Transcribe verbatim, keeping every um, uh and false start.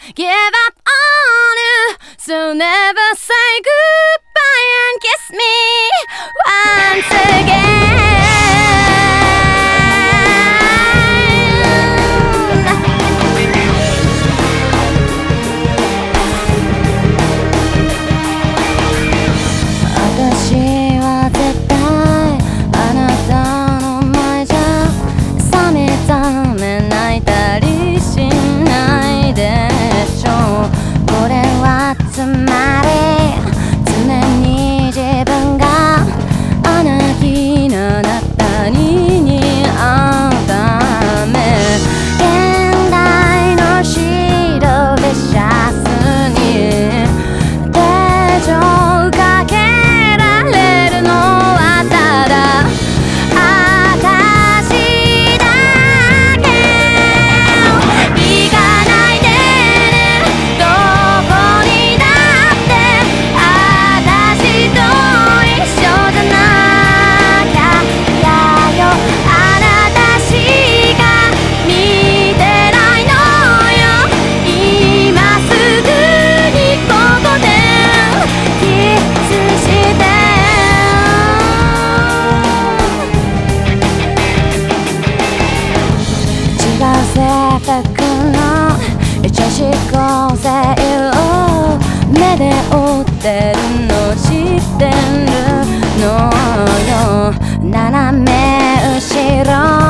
give up on you, so never say goodbye and kiss me once again. 私は絶対あなたの前じゃ冷め冷め泣いたりしないでしょう。これはつまり常に自分があなきなあなたに似合うため、現代の白でシャツに手錠かけられるのはただ私だけ。行かないでね、どこにだって私と一緒じゃなきゃ嫌よ。あなたしか見てないのよ。今すぐにここでキスして。違う性格の女子高生を目で追ってるの知ってるのよ。斜め後ろ